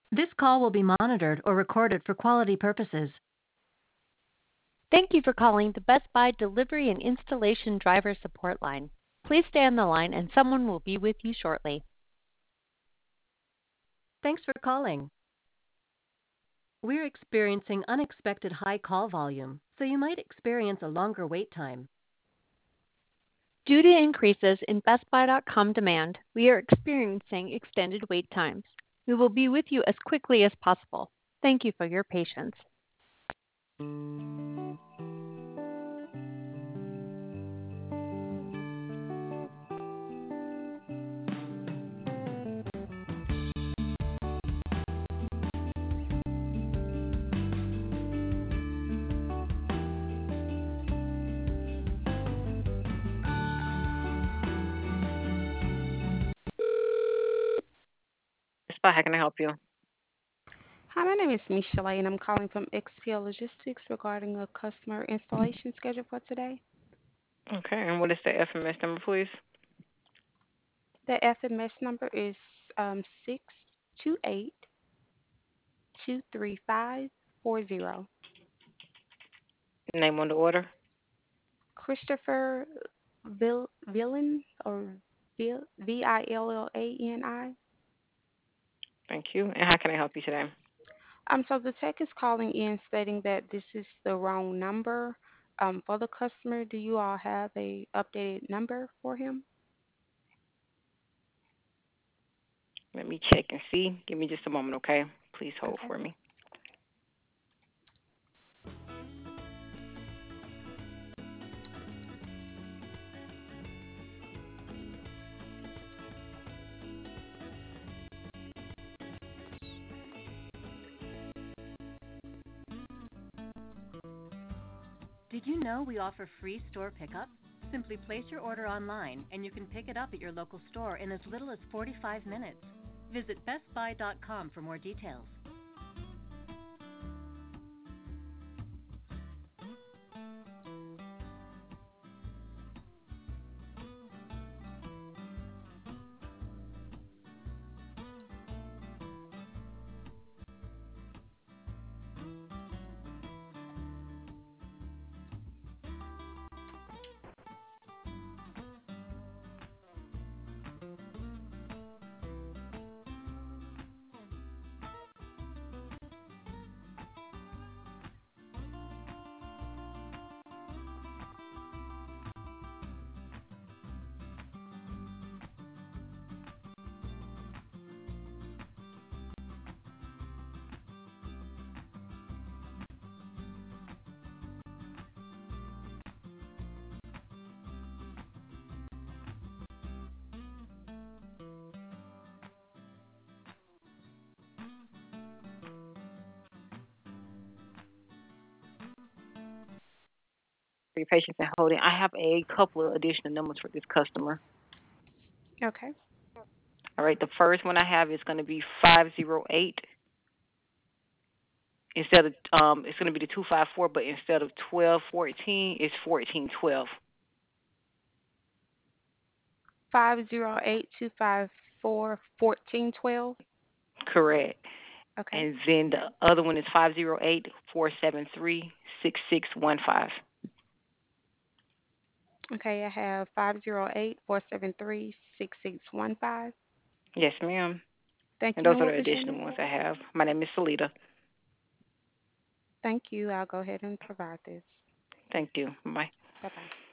This call will be monitored or recorded for quality purposes. Thank you for calling the Best Buy Delivery and Installation Driver Support Line. Please stay on the line and someone will be with you shortly. Thanks for calling. We're experiencing unexpected high call volume, so you might experience a longer wait time. Due to increases in BestBuy.com demand, we are experiencing extended wait times. We will be with you as quickly as possible. Thank you for your patience. Spot, how can I help you? Hi, my name is Michelle, and I'm calling from XPL Logistics regarding a customer installation schedule for today. Okay, and what is the FMS number, please? The FMS number is 628-23540. Name on the order. Christopher Villan or Villani. Thank you. And how can I help you today? So the tech is calling in stating that this is the wrong number for the customer. Do you all have a updated number for him? Let me check and see. Give me just a moment, okay? Please hold Okay. for me. Did you know we offer free store pickup? Simply place your order online and you can pick it up at your local store in as little as 45 minutes. Visit bestbuy.com for more details. For your patience and holding, I have a couple of additional numbers for this customer. Okay. All right, the first one I have is going to be 508. Instead of it's going to be the 254, but instead of 1214, it's 1412. 508-254-1412. Correct. Okay. And then the other one is 508-473-6615. Okay, I have 508-473-6615. Yes, ma'am. Thank And you. those And are what the was your additional name? ones I have. My name is Salita. Thank you. I'll go ahead and provide this. Thank you. Bye. Bye-bye.